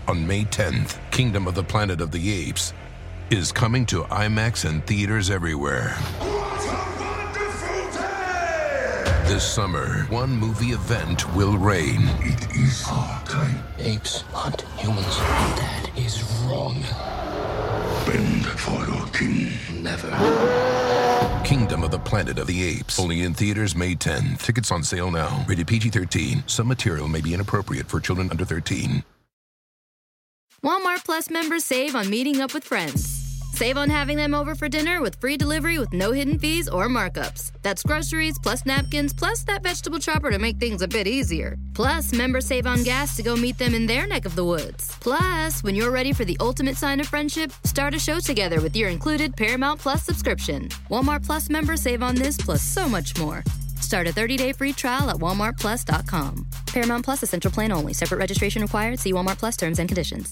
on May 10th, Kingdom of the Planet of the Apes is coming to IMAX and theaters everywhere. What a wonderful day! This summer, one movie event will reign. It is our time. Apes hunt humans. That is wrong. Bend for your king. Never. Kingdom of the Planet of the Apes. Only in theaters May 10th. Tickets on sale now. Rated PG-13. Some material may be inappropriate for children under 13. Walmart Plus members save on meeting up with friends. Save on having them over for dinner with free delivery with no hidden fees or markups. That's groceries, plus napkins, plus that vegetable chopper to make things a bit easier. Plus, members save on gas to go meet them in their neck of the woods. Plus, when you're ready for the ultimate sign of friendship, start a show together with your included Paramount Plus subscription. Walmart Plus members save on this plus so much more. Start a 30-day free trial at walmartplus.com. Paramount Plus Essential Plan only. Separate registration required. See Walmart Plus terms and conditions.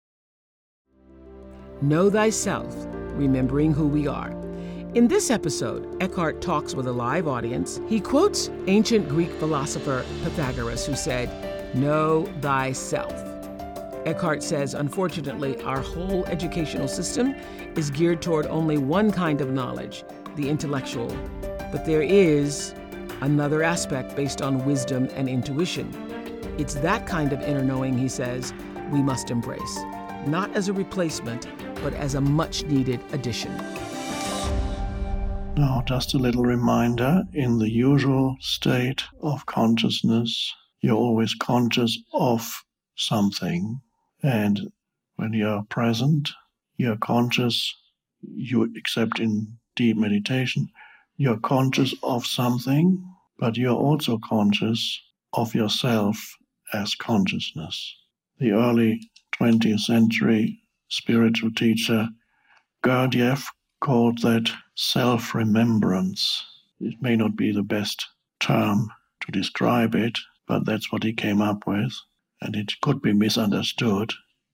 Know thyself, remembering who we are. In this episode, Eckhart talks with a live audience. He quotes ancient Greek philosopher Pythagoras, who said, "Know thyself." Eckhart says, unfortunately, our whole educational system is geared toward only one kind of knowledge, the intellectual. But there is another aspect based on wisdom and intuition. It's that kind of inner knowing, he says, we must embrace, not as a replacement, but as a much-needed addition. Now, just a little reminder, in the usual state of consciousness, you're always conscious of something. And when you're present, you're conscious, except in deep meditation, you're conscious of something, but you're also conscious of yourself as consciousness. The early 20th century spiritual teacher Gurdjieff called that self-remembrance. It may not be the best term to describe it, but that's what he came up with. And it could be misunderstood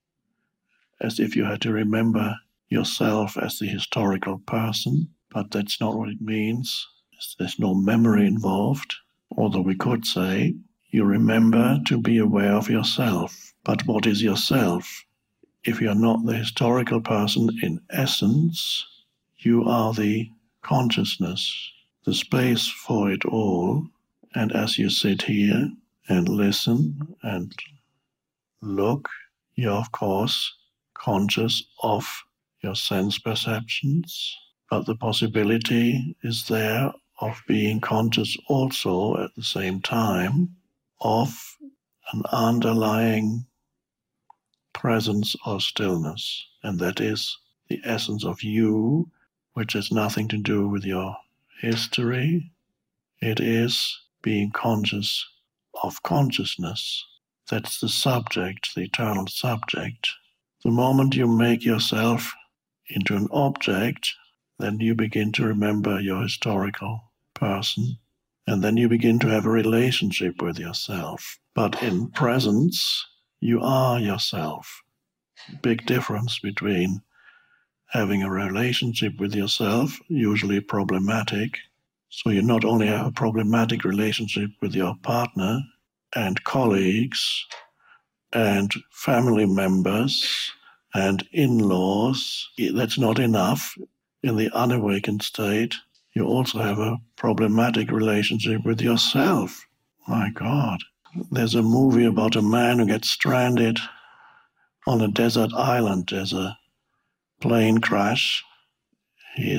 as if you had to remember yourself as the historical person, but that's not what it means. There's no memory involved, although we could say you remember to be aware of yourself. But what is yourself? If you're not the historical person in essence, you are the consciousness, the space for it all. And as you sit here and listen and look, you're of course conscious of your sense perceptions, but the possibility is there of being conscious also at the same time of an underlying presence or stillness, and that is the essence of you, which has nothing to do with your history. It is being conscious of consciousness. That's the subject, the eternal subject. The moment you make yourself into an object, then you begin to remember your historical person, and then you begin to have a relationship with yourself. But in presence, you are yourself. Big difference between having a relationship with yourself, usually problematic. So you not only have a problematic relationship with your partner and colleagues and family members and in-laws, that's not enough. In the unawakened state, you also have a problematic relationship with yourself. My God. There's a movie about a man who gets stranded on a desert island. There's a plane crash. He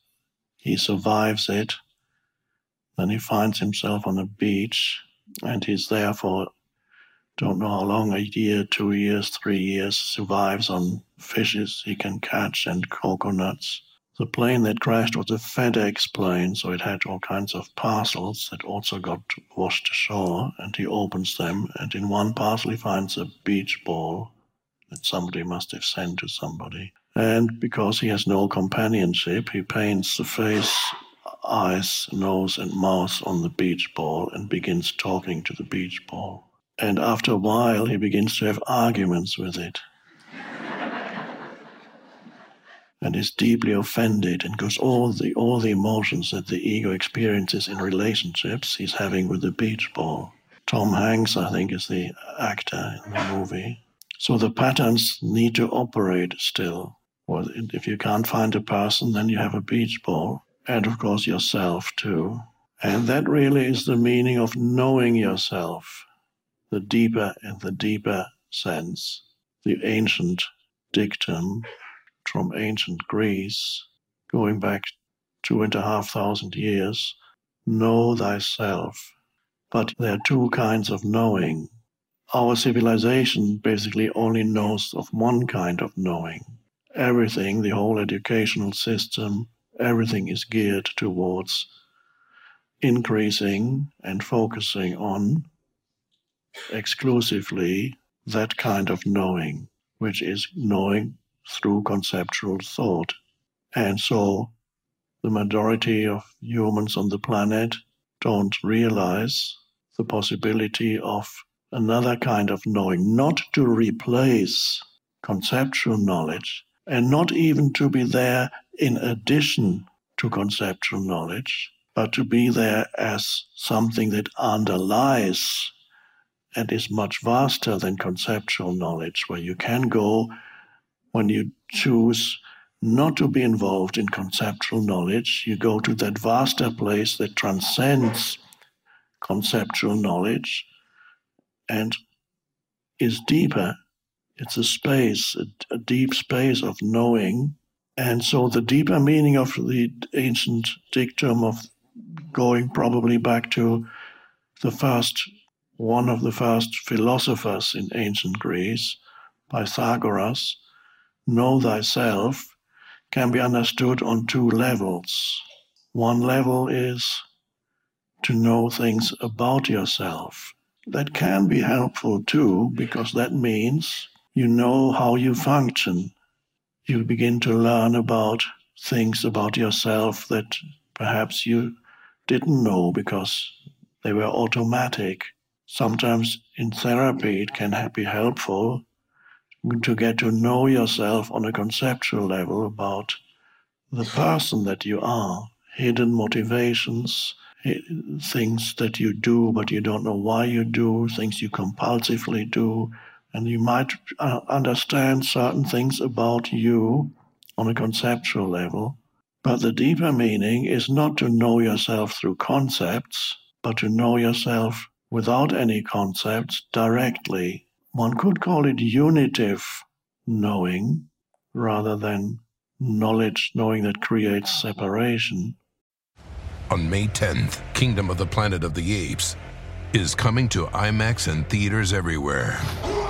survives it. Then he finds himself on a beach, and he's there for don't know how long, a year, 2 years, 3 years, survives on fishes he can catch and coconuts. The plane that crashed was a FedEx plane, so it had all kinds of parcels that also got washed ashore, and he opens them, and in one parcel he finds a beach ball that somebody must have sent to somebody. And because he has no companionship, he paints the face, eyes, nose, and mouth on the beach ball and begins talking to the beach ball. And after a while, he begins to have arguments with it. And is deeply offended, and goes all the emotions that the ego experiences in relationships he's having with the beach ball. Tom Hanks, I think, is the actor in the movie. So the patterns need to operate still. Or if you can't find a person, then you have a beach ball. And of course yourself too. And that really is the meaning of knowing yourself, the deeper sense, the ancient dictum from ancient Greece, going back 2,500 years, know thyself. But there are two kinds of knowing. Our civilization basically only knows of one kind of knowing. Everything, the whole educational system, everything is geared towards increasing and focusing on exclusively that kind of knowing, which is knowing through conceptual thought. And so the majority of humans on the planet don't realize the possibility of another kind of knowing, not to replace conceptual knowledge, and not even to be there in addition to conceptual knowledge, but to be there as something that underlies and is much vaster than conceptual knowledge, where you can go when you choose not to be involved in conceptual knowledge. You go to that vaster place that transcends conceptual knowledge and is deeper. It's a space, a deep space of knowing. And so the deeper meaning of the ancient dictum of going probably back to one of the first philosophers in ancient Greece, Pythagoras, know thyself, can be understood on two levels. One level is to know things about yourself. That can be helpful too, because that means you know how you function. You begin to learn about things about yourself that perhaps you didn't know because they were automatic. Sometimes in therapy it can be helpful to get to know yourself on a conceptual level about the person that you are, hidden motivations, things that you do but you don't know why you do, things you compulsively do, and you might understand certain things about you on a conceptual level. But the deeper meaning is not to know yourself through concepts, but to know yourself without any concepts directly. One could call it unitive knowing rather than knowledge, knowing that creates separation. On May 10th, Kingdom of the Planet of the Apes is coming to IMAX and theaters everywhere.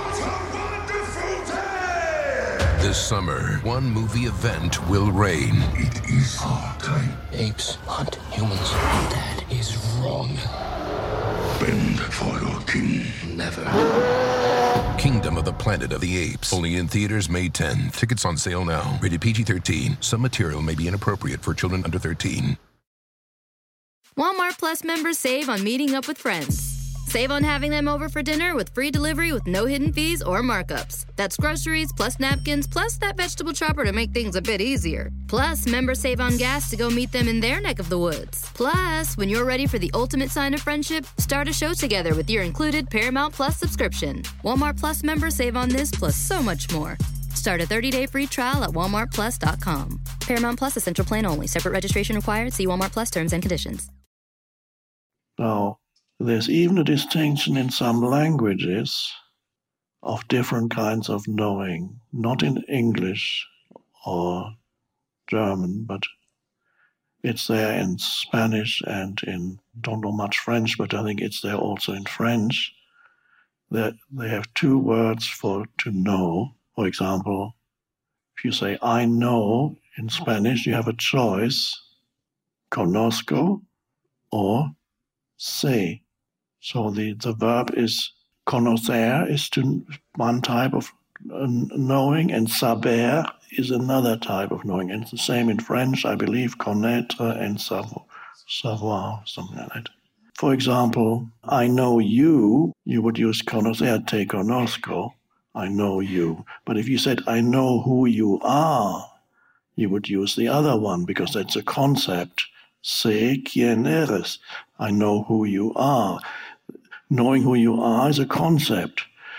This summer, one movie event will reign. It is our time. Apes hunt humans. That is wrong. Bend for your king. Never. Kingdom of the Planet of the Apes. Only in theaters May 10th. Tickets on sale now. Rated PG-13. Some material may be inappropriate for children under 13. Walmart Plus members save on meeting up with friends. Save on having them over for dinner with free delivery with no hidden fees or markups. That's groceries, plus napkins, plus that vegetable chopper to make things a bit easier. Plus, members save on gas to go meet them in their neck of the woods. Plus, when you're ready for the ultimate sign of friendship, start a show together with your included Paramount Plus subscription. Walmart Plus members save on this plus so much more. Start a 30-day free trial at walmartplus.com. Paramount Plus Essential Plan only. Separate registration required. See Walmart Plus terms and conditions. Now, there's even a distinction in some languages of different kinds of knowing, not in English or German, but it's there in Spanish and in, don't know much French, but I think it's there also in French. They have two words for to know. For example, if you say I know in Spanish, you have a choice, conozco or sé. So the verb is conocer is one type of knowing, and saber is another type of knowing. And it's the same in French, I believe, connaître and savoir, something like that. For example, I know you would use conocer, te conozco, I know you. But if you said, I know who you are, you would use the other one, because that's a concept. Sé quién eres, I know who you are. Knowing who you are is a concept.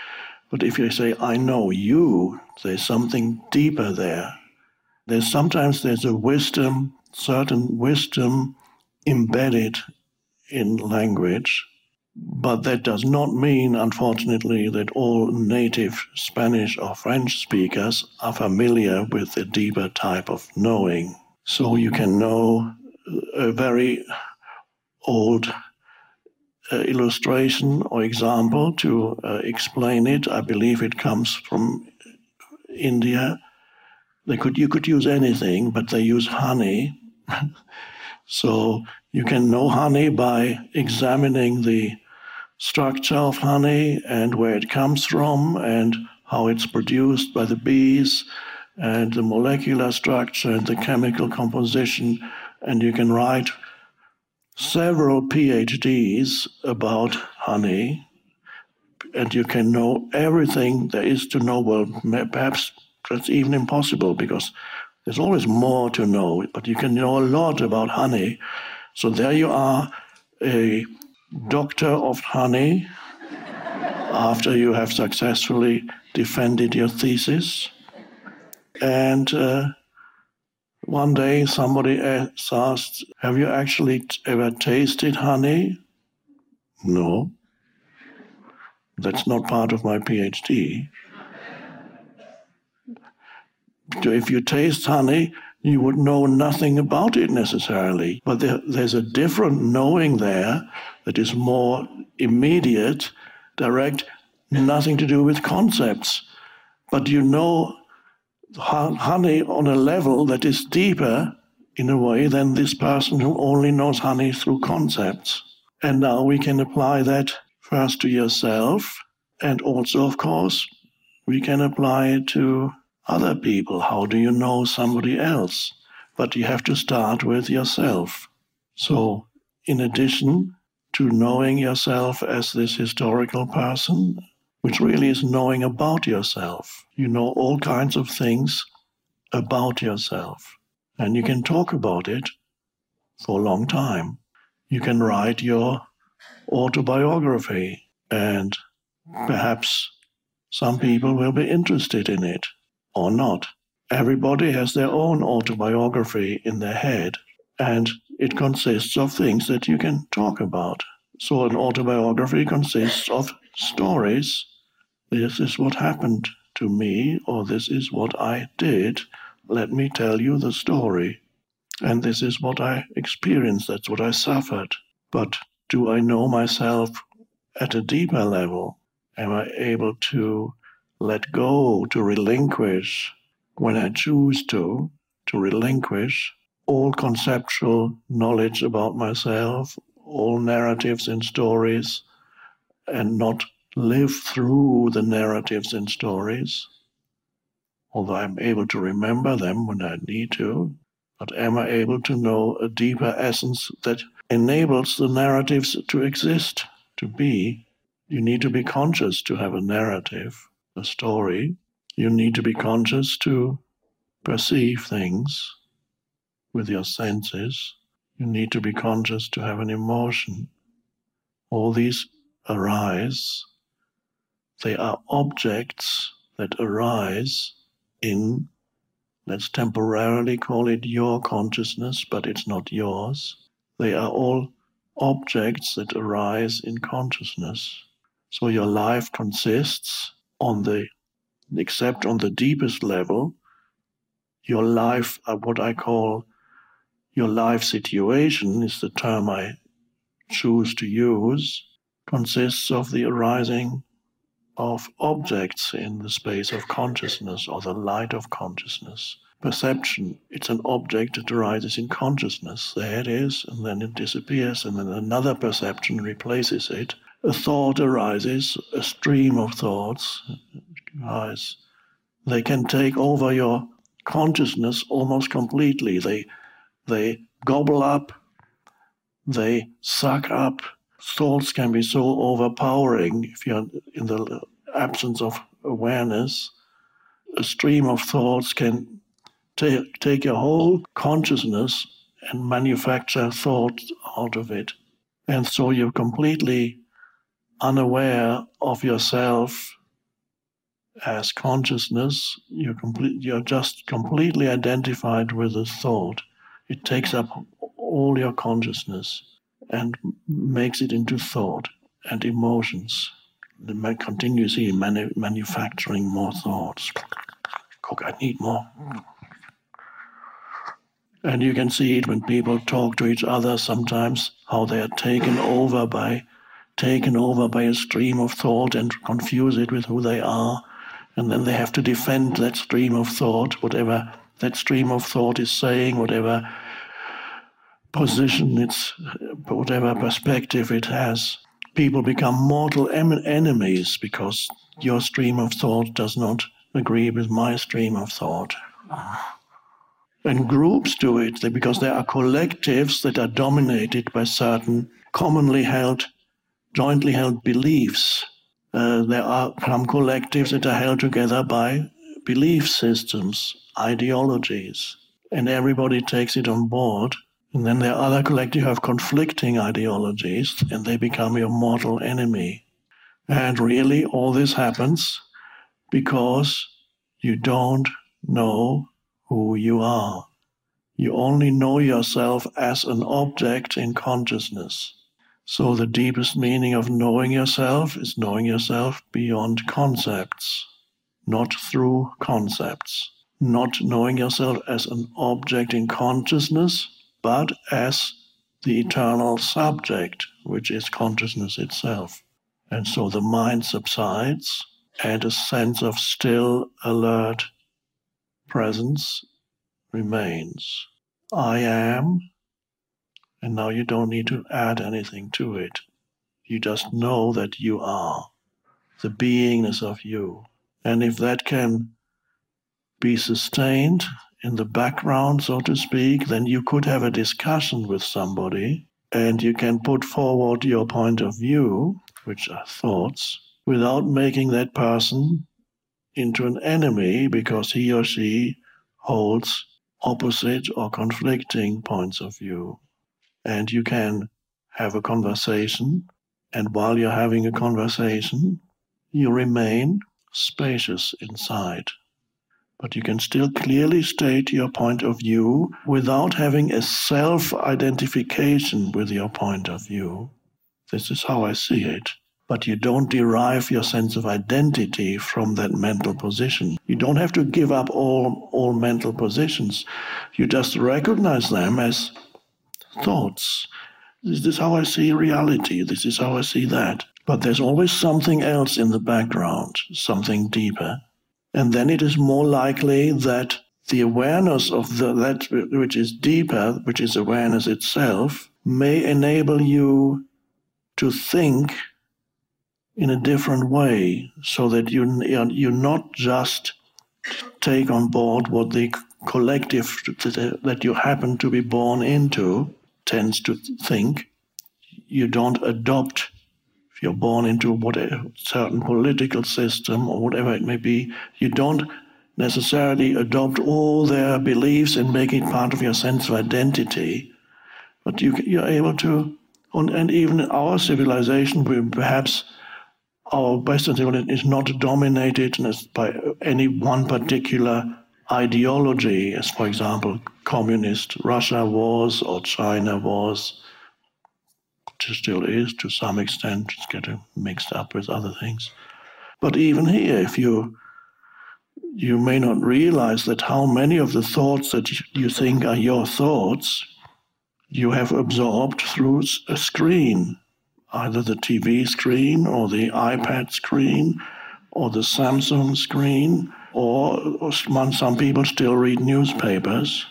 But if you say, I know you, there's something deeper there. Sometimes there's a wisdom, certain wisdom embedded in language, but that does not mean, unfortunately, that all native Spanish or French speakers are familiar with the deeper type of knowing. So you can know a very old illustration or example to explain it. I believe it comes from India. You could use anything, but they use honey. So you can know honey by examining the structure of honey and where it comes from and how it's produced by the bees and the molecular structure and the chemical composition. And you can write several PhDs about honey, and you can know everything there is to know. Well, perhaps that's even impossible because there's always more to know, but you can know a lot about honey. So there you are, a doctor of honey, after you have successfully defended your thesis. And one day somebody asked, have you actually ever tasted honey? No. That's not part of my PhD. If you taste honey, you would know nothing about it necessarily. But there's a different knowing there that is more immediate, direct, nothing to do with concepts. But you know honey on a level that is deeper, in a way, than this person who only knows honey through concepts. And now we can apply that first to yourself, and also, of course, we can apply it to other people. How do you know somebody else? But you have to start with yourself. So, in addition to knowing yourself as this historical person, which really is knowing about yourself, you know all kinds of things about yourself. And you can talk about it for a long time. You can write your autobiography, and perhaps some people will be interested in it or not. Everybody has their own autobiography in their head, and it consists of things that you can talk about. So an autobiography consists of stories. This is what happened to me, or this is what I did. Let me tell you the story. And this is what I experienced, that's what I suffered. But do I know myself at a deeper level? Am I able to let go, to relinquish, when I choose to relinquish all conceptual knowledge about myself, all narratives and stories, and not live through the narratives and stories, although I'm able to remember them when I need to, but am I able to know a deeper essence that enables the narratives to exist, to be? You need to be conscious to have a narrative, a story. You need to be conscious to perceive things with your senses. You need to be conscious to have an emotion. All these arise. They are objects that arise in, let's temporarily call it your consciousness, but it's not yours. They are all objects that arise in consciousness. So your life consists except on the deepest level, your life, what I call your life situation, is the term I choose to use, consists of the arising of objects in the space of consciousness or the light of consciousness. Perception, it's an object that arises in consciousness. There it is, and then it disappears, and then another perception replaces it. A thought arises, a stream of thoughts arise. They can take over your consciousness almost completely. They gobble up, they suck up. Thoughts can be so overpowering if you're in the absence of awareness. A stream of thoughts can take your whole consciousness and manufacture thought out of it. And so you're completely unaware of yourself as consciousness, you're just completely identified with the thought. It takes up all your consciousness and makes it into thought and emotions. They continuously manufacturing more thoughts. Cook, I need more. And you can see it when people talk to each other sometimes, how they are taken over by a stream of thought and confuse it with who they are. And then they have to defend that stream of thought, whatever that stream of thought is saying, whatever position whatever perspective it has. People become mortal enemies because your stream of thought does not agree with my stream of thought. And groups do it because there are collectives that are dominated by certain commonly held, jointly held beliefs. There are some collectives that are held together by belief systems, ideologies, and everybody takes it on board. And then there are other collectives who have conflicting ideologies, and they become your mortal enemy. And really, all this happens because you don't know who you are. You only know yourself as an object in consciousness. So the deepest meaning of knowing yourself is knowing yourself beyond concepts, not through concepts. Not knowing yourself as an object in consciousness, but as the eternal subject, which is consciousness itself. And so the mind subsides, and a sense of still, alert presence remains. I am, and now you don't need to add anything to it. You just know that you are, the beingness of you. And if that can be sustained in the background, so to speak, then you could have a discussion with somebody, and you can put forward your point of view, which are thoughts, without making that person into an enemy because he or she holds opposite or conflicting points of view. And you can have a conversation, and while you're having a conversation, you remain spacious inside. But you can still clearly state your point of view without having a self-identification with your point of view. This is how I see it. But you don't derive your sense of identity from that mental position. You don't have to give up all mental positions. You just recognize them as thoughts. This is how I see reality. This is how I see that. But there's always something else in the background, something deeper. And then it is more likely that the awareness of that which is deeper, which is awareness itself, may enable you to think in a different way, so that you not just take on board what the collective that you happen to be born into tends to think. You don't adopt. If you're born into a certain political system or whatever it may be, you don't necessarily adopt all their beliefs and make it part of your sense of identity. But you're able to, and even in our civilization, perhaps our Western civilization is not dominated by any one particular ideology, as, for example, communist Russia was or China was. Still is, to some extent. It's getting mixed up with other things. But even here, if you may not realize that how many of the thoughts that you think are your thoughts, you have absorbed through a screen, either the TV screen or the iPad screen or the Samsung screen, or some people still read newspapers,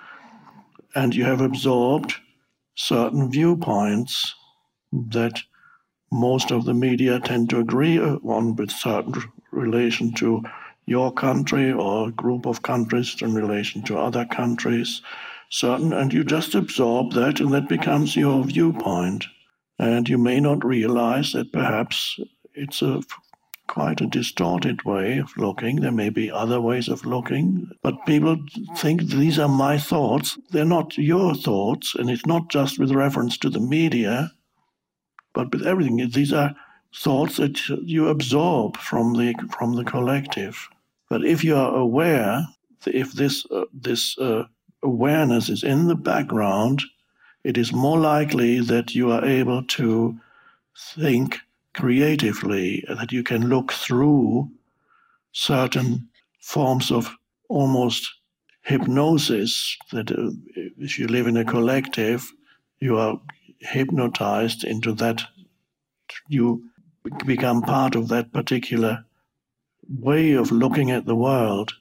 and you have absorbed certain viewpoints that most of the media tend to agree on with certain relation to your country or a group of countries in relation to other countries, and you just absorb that, and that becomes your viewpoint. And you may not realize that perhaps it's quite a distorted way of looking. There may be other ways of looking, but people think these are my thoughts. They're not your thoughts, and it's not just with reference to the media, but with everything. These are thoughts that you absorb from the collective. But if you are aware, if this awareness is in the background, it is more likely that you are able to think creatively, that you can look through certain forms of almost hypnosis, that if you live in a collective, you are hypnotized into that, you become part of that particular way of looking at the world,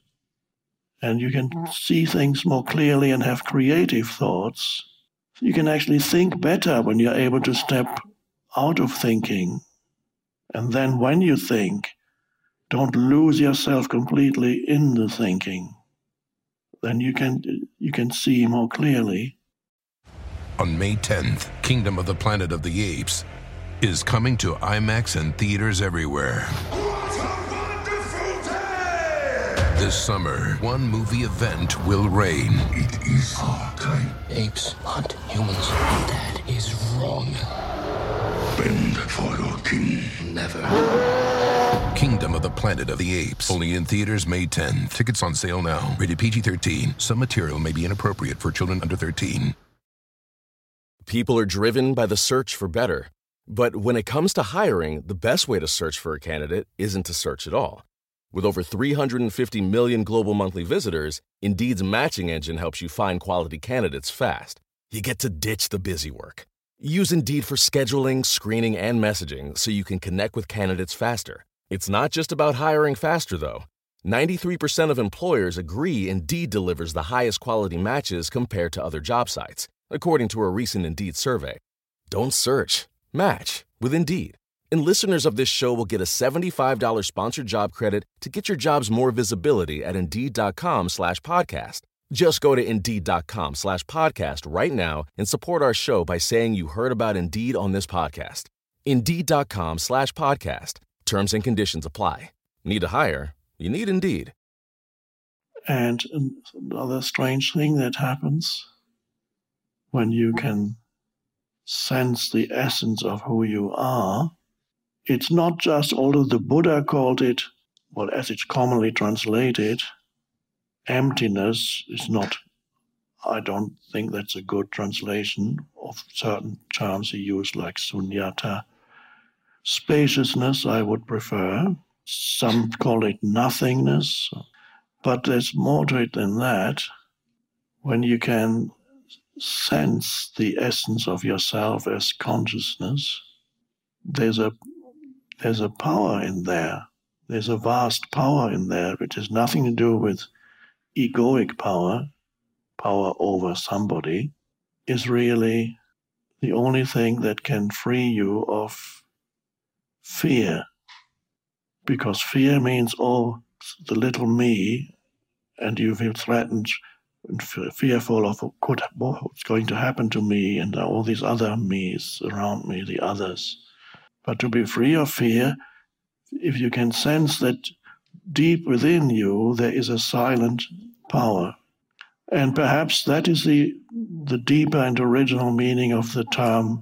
and you can see things more clearly and have creative thoughts. You can actually think better when you're able to step out of thinking. And then when you think, don't lose yourself completely in the thinking. Then you can see more clearly. On May 10th, Kingdom of the Planet of the Apes is coming to IMAX and theaters everywhere. What a wonderful day! This summer, one movie event will reign. It is our time. Apes hunt humans. That is wrong. Bend for your king. Never. Kingdom of the Planet of the Apes. Only in theaters May 10th. Tickets on sale now. Rated PG-13. Some material may be inappropriate for children under 13. People are driven by the search for better. But when it comes to hiring, the best way to search for a candidate isn't to search at all. With over 350 million global monthly visitors, Indeed's matching engine helps you find quality candidates fast. You get to ditch the busy work. Use Indeed for scheduling, screening, and messaging so you can connect with candidates faster. It's not just about hiring faster, though. 93% of employers agree Indeed delivers the highest quality matches compared to other job sites, according to a recent Indeed survey. Don't search. Match with Indeed. And listeners of this show will get a $75 sponsored job credit to get your jobs more visibility at Indeed.com/podcast. Just go to Indeed.com/podcast right now and support our show by saying you heard about Indeed on this podcast. Indeed.com/podcast. Terms and conditions apply. Need to hire? You need Indeed. And another strange thing that happens when you can sense the essence of who you are, it's not just, although the Buddha called it, well, as it's commonly translated, emptiness is not, I don't think that's a good translation of certain terms he used, like sunyata. Spaciousness, I would prefer. Some call it nothingness, but there's more to it than that. When you can sense the essence of yourself as consciousness, there's a power in there. There's a vast power in there, which has nothing to do with egoic power. Power over somebody is really the only thing that can free you of fear. Because fear means, oh, the little me, and you feel threatened and fearful of what's going to happen to me and all these other me's around me, the others. But to be free of fear, if you can sense that deep within you there is a silent power. And perhaps that is the deeper and original meaning of the term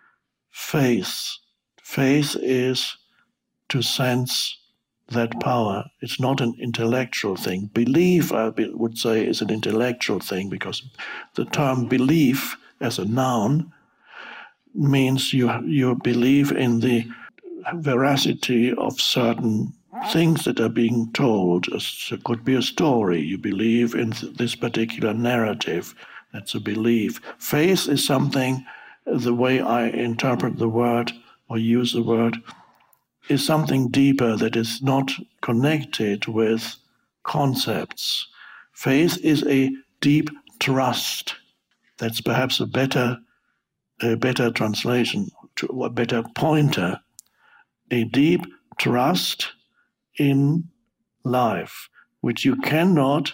faith. Faith is to sense that power. It's not an intellectual thing. Belief, I would say, is an intellectual thing, because the term belief as a noun means you believe in the veracity of certain things that are being told. It could be a story. You believe in this particular narrative. That's a belief. Faith is something, the way I interpret the word or use the word, is something deeper that is not connected with concepts. Faith is a deep trust. That's perhaps a better translation, a better pointer. A deep trust in life, which you cannot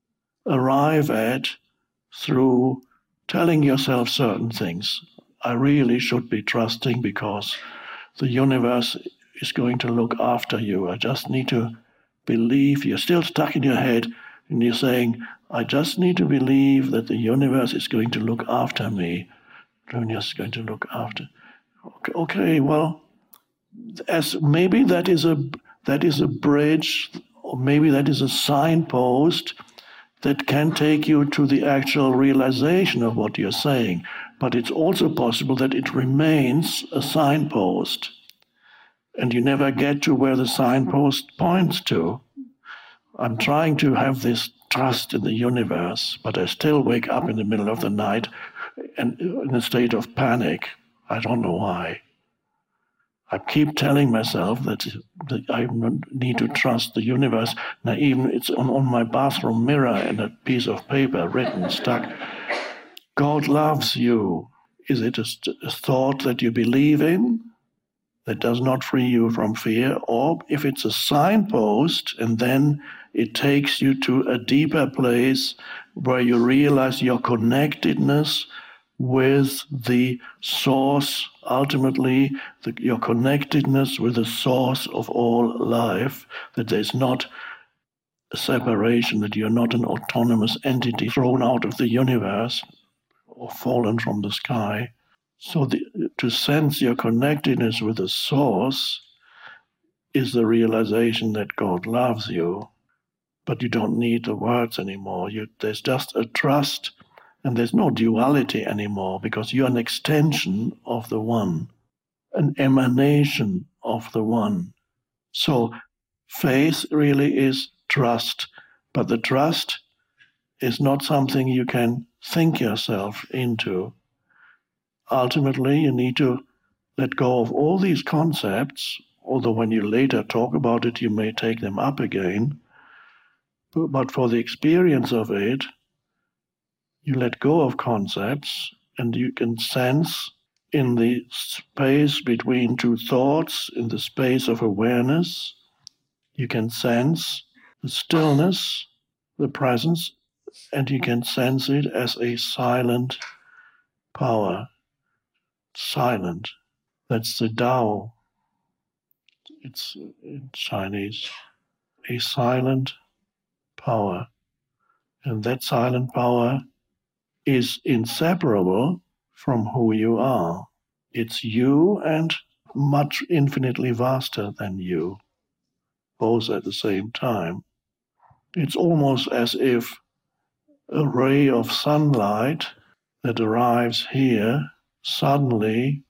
arrive at through telling yourself certain things. I really should be trusting because the universe is going to look after you. I just need to believe. You're still stuck in your head and you're saying, I just need to believe that the universe is going to look after me. The universe is going to look after. Okay, well, as maybe that is a bridge, or maybe that is a signpost that can take you to the actual realization of what you're saying. But it's also possible that it remains a signpost, and you never get to where the signpost points to. I'm trying to have this trust in the universe, but I still wake up in the middle of the night and in a state of panic. I don't know why. I keep telling myself that I need to trust the universe. Now even it's on my bathroom mirror and a piece of paper written, stuck. God loves you. Is it a thought that you believe in that does not free you from fear? Or if it's a signpost and then it takes you to a deeper place where you realize your connectedness with the source, ultimately your connectedness with the source of all life, that there's not a separation, that you're not an autonomous entity thrown out of the universe or fallen from the sky. So to sense your connectedness with the source is the realization that God loves you, but you don't need the words anymore. There's just a trust. And there's no duality anymore, because you're an extension of the One, an emanation of the One. So faith really is trust, but the trust is not something you can think yourself into. Ultimately, you need to let go of all these concepts, although when you later talk about it, you may take them up again. But for the experience of it, you let go of concepts, and you can sense in the space between two thoughts, in the space of awareness, you can sense the stillness, the presence, and you can sense it as a silent power. Silent. That's the Tao. It's in Chinese. A silent power. And that silent power is inseparable from who you are. It's you and much infinitely vaster than you, both at the same time. It's almost as if a ray of sunlight that arrives here suddenly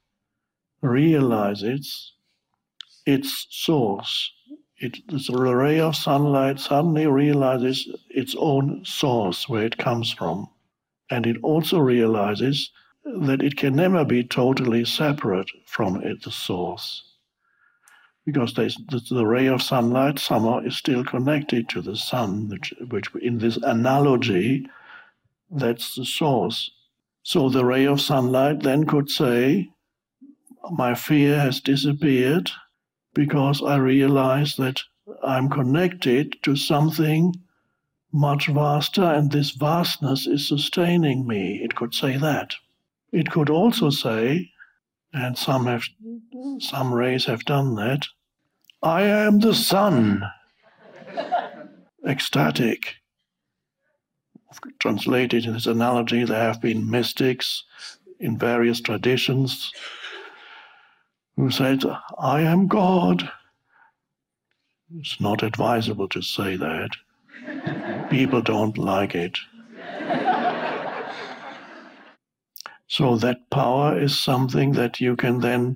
realizes its source. The ray of sunlight suddenly realizes its own source, where it comes from. And it also realizes that it can never be totally separate from the source. Because the ray of sunlight somehow is still connected to the sun, which in this analogy, that's the source. So the ray of sunlight then could say, my fear has disappeared because I realize that I'm connected to something much vaster, and this vastness is sustaining me. It could say that. It could also say, and some rays have done that, I am the sun. Ecstatic. Translated in this analogy, there have been mystics in various traditions who said, I am God. It's not advisable to say that. People don't like it. So that power is something that you can then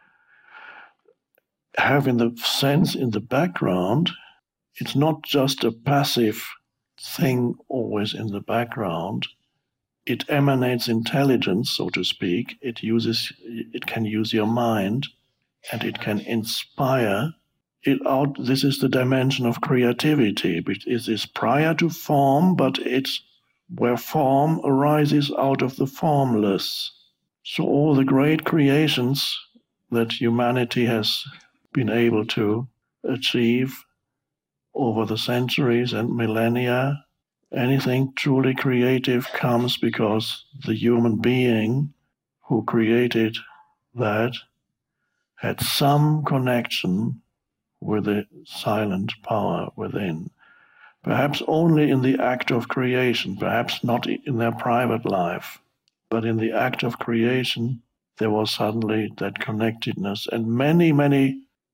have in the sense in the background. It's not just a passive thing always in the background. It emanates intelligence, so to speak. It can use your mind, and it can inspire it out. This is the dimension of creativity, which is prior to form, but it's where form arises out of the formless. So all the great creations that humanity has been able to achieve over the centuries and millennia, anything truly creative comes because the human being who created that had some connection with the silent power within. Perhaps only in the act of creation, perhaps not in their private life, but in the act of creation, there was suddenly that connectedness. And many, many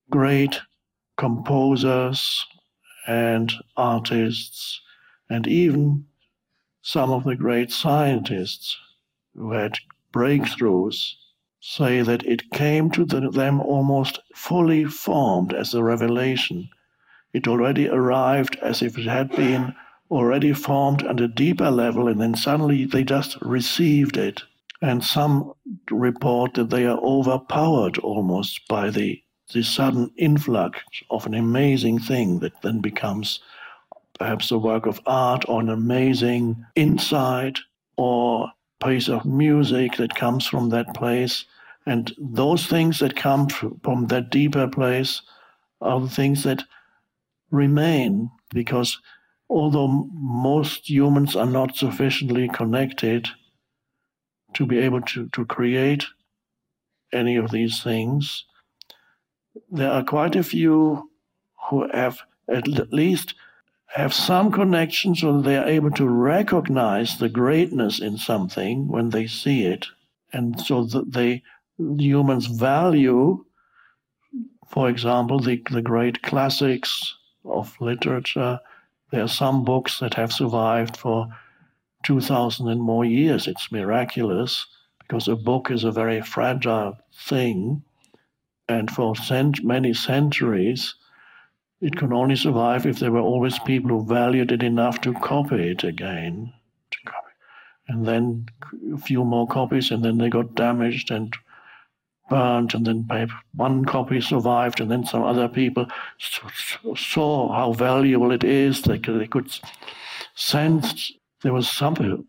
great composers and artists, and even some of the great scientists who had breakthroughs say that it came to them almost fully formed as a revelation. It already arrived as if it had been already formed at a deeper level, and then suddenly they just received it. And some report that they are overpowered almost by the sudden influx of an amazing thing that then becomes perhaps a work of art or an amazing insight or piece of music that comes from that place. And those things that come from that deeper place are the things that remain, because although most humans are not sufficiently connected to be able to create any of these things, there are quite a few who have at least have some connection, so that they are able to recognize the greatness in something when they see it. And so that humans value, for example, the great classics of literature. There are some books that have survived for 2,000 and more years. It's miraculous, because a book is a very fragile thing. And for many centuries, it can only survive if there were always people who valued it enough to copy it again. And then a few more copies, and then they got damaged and burnt, and then one copy survived, and then some other people saw how valuable it is. They could sense there was something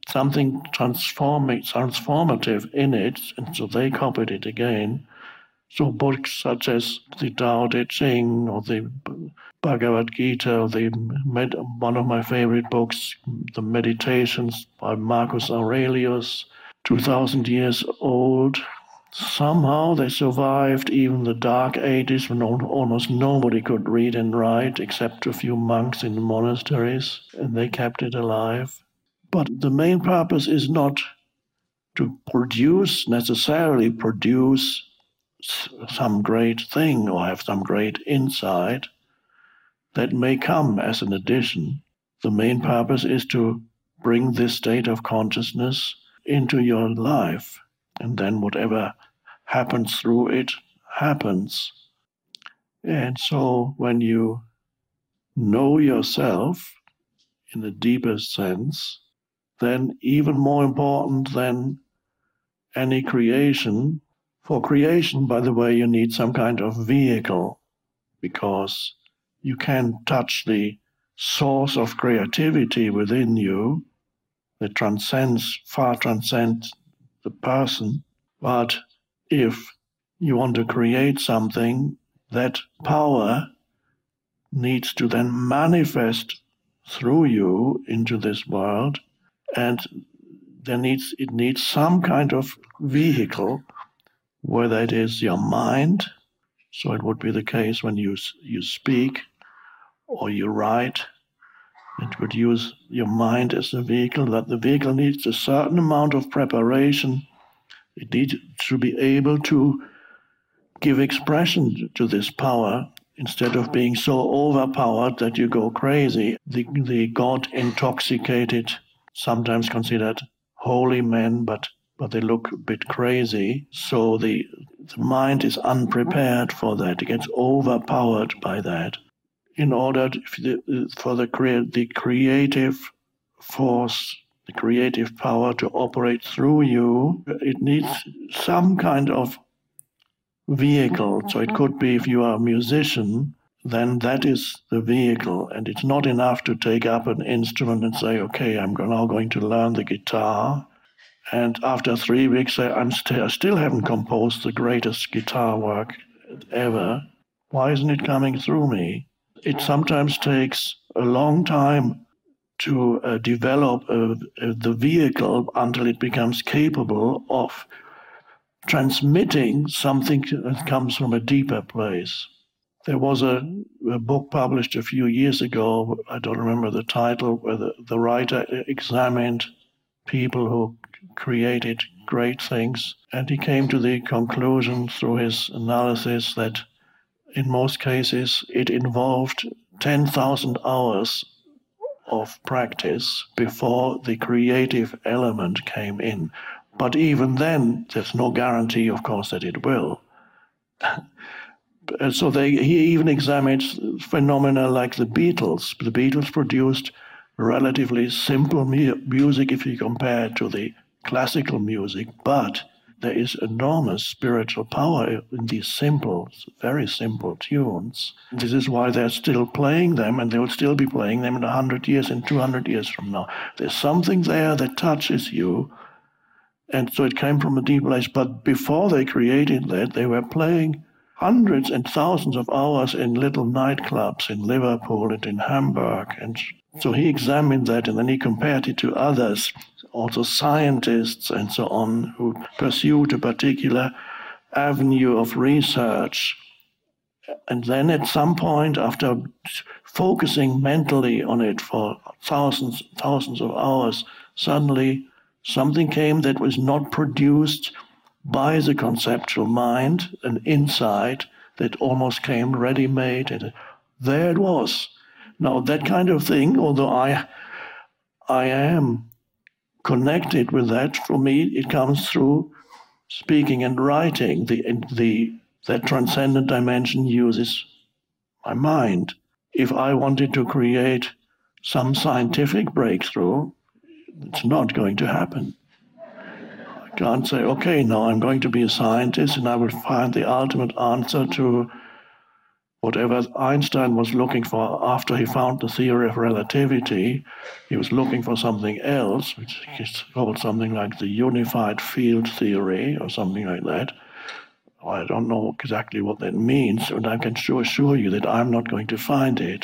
transformative in it, and so they copied it again. So books such as the Tao Te Ching or the Bhagavad Gita, or one of my favorite books, the Meditations by Marcus Aurelius, 2,000 years old. Somehow they survived even the Dark Ages, when almost nobody could read and write except a few monks in the monasteries, and they kept it alive. But the main purpose is not to necessarily produce some great thing or have some great insight that may come as an addition. The main purpose is to bring this state of consciousness into your life, and then whatever happens through it happens. And so when you know yourself in the deepest sense, then even more important than any creation. For creation, by the way, you need some kind of vehicle, because you can touch the source of creativity within you that far transcends the person. But if you want to create something, that power needs to then manifest through you into this world, and it needs some kind of vehicle, whether it is your mind. So it would be the case when you speak or you write. It would use your mind as a vehicle. That the vehicle needs a certain amount of preparation. It needs to be able to give expression to this power instead of being so overpowered that you go crazy. The God-intoxicated, sometimes considered holy men, but they look a bit crazy. So the mind is unprepared for that. It gets overpowered by that. In order for the creative force, the creative power to operate through you, it needs some kind of vehicle. So it could be, if you are a musician, then that is the vehicle. And it's not enough to take up an instrument and say, okay, I'm now going to learn the guitar. And after 3 weeks, I still haven't composed the greatest guitar work ever. Why isn't it coming through me? It sometimes takes a long time to develop the vehicle until it becomes capable of transmitting something that comes from a deeper place. There was a book published a few years ago, I don't remember the title, where the writer examined people who created great things, and he came to the conclusion through his analysis that in most cases, it involved 10,000 hours of practice before the creative element came in. But even then, there's no guarantee, of course, that it will. So he even examines phenomena like the Beatles. The Beatles produced relatively simple music if you compare it to the classical music, but there is enormous spiritual power in these simple, very simple tunes. This is why they're still playing them, and they will still be playing them in 100 years and 200 years from now. There's something there that touches you, and so it came from a deep place. But before they created that, they were playing hundreds and thousands of hours in little nightclubs in Liverpool and in Hamburg. And so he examined that, and then he compared it to others, also scientists and so on, who pursued a particular avenue of research. And then at some point, after focusing mentally on it for thousands of hours, suddenly something came that was not produced by the conceptual mind, an insight that almost came ready-made, and there it was. Now, that kind of thing, although I am connected with that, for me, it comes through speaking and writing. That transcendent dimension uses my mind. If I wanted to create some scientific breakthrough, it's not going to happen. I can't say, okay, now I'm going to be a scientist and I will find the ultimate answer to whatever Einstein was looking for after he found the theory of relativity. He was looking for something else, which is called something like the unified field theory or something like that. I don't know exactly what that means, and I can assure you that I'm not going to find it.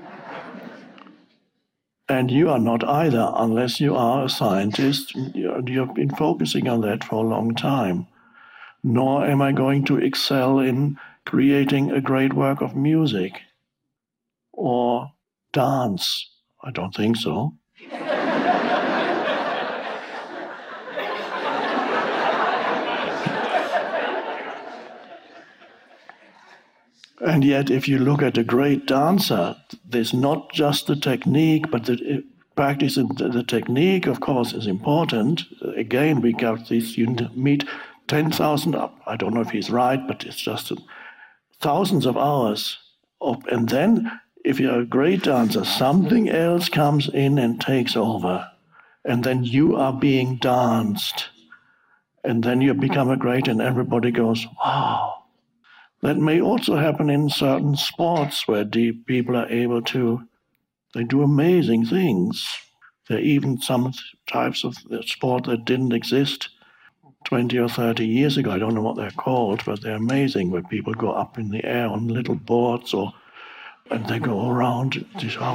And you are not either, unless you are a scientist. You've been focusing on that for a long time. Nor am I going to excel in creating a great work of music or dance. I don't think so. And yet, if you look at a great dancer, there's not just the technique, but the practice and the technique, of course, is important. Again, we got this, you meet 10,000, I don't know if he's right, but it's just thousands of hours. And then, if you're a great dancer, something else comes in and takes over. And then you are being danced. And then you become a great, and everybody goes, wow. That may also happen in certain sports where deep people are able to, they do amazing things. There are even some types of sport that didn't exist 20 or 30 years ago. I don't know what they're called, but they're amazing, where people go up in the air on little boards and they go around. How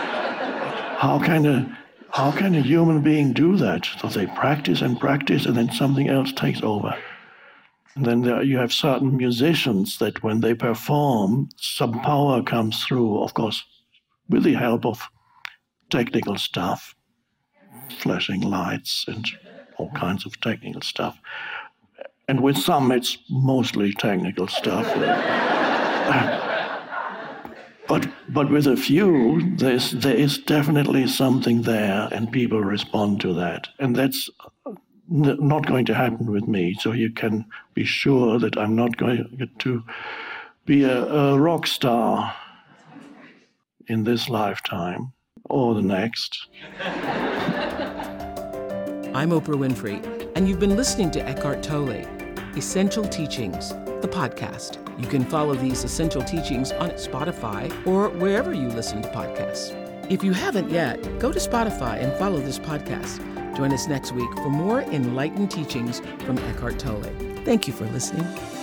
can a human being do that? So they practice and practice, and then something else takes over. And then you have certain musicians that when they perform, some power comes through, of course, with the help of technical stuff, flashing lights and all kinds of technical stuff. And with some, it's mostly technical stuff. But with a few, there is definitely something there, and people respond to that. And that's not going to happen with me, so you can be sure that I'm not going to be a rock star in this lifetime or the next. I'm Oprah Winfrey, and you've been listening to Eckhart Tolle, Essential Teachings, the podcast. You can follow these essential teachings on Spotify or wherever you listen to podcasts. If you haven't yet, go to Spotify and follow this podcast. Join us next week for more enlightened teachings from Eckhart Tolle. Thank you for listening.